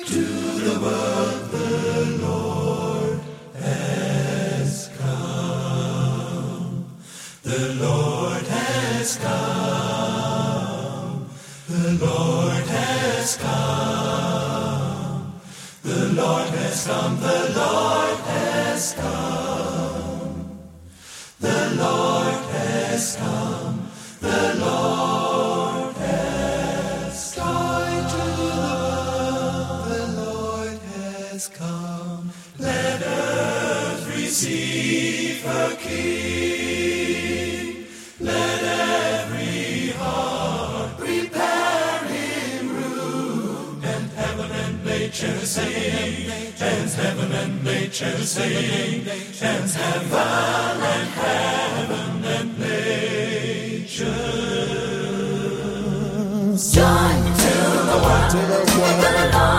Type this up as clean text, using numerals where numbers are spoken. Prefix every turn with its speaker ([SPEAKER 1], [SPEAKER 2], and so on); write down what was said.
[SPEAKER 1] to the world the Lord has come. The Lord has come. The Lord has come. The Lord has come. The Lord has come. The Lord has come. The Lord has come. To the Lord has come. Let earth receive her King. Let every heart prepare him room. And heaven and nature sing. And heaven and nature sing. And heaven and heaven and nature.
[SPEAKER 2] Join to the world, the Lord.